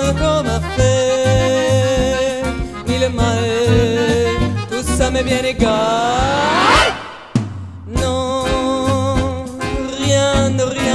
qu'on m'a fait, ni le mal, tout ça m'est bien égal. Non, rien, rien.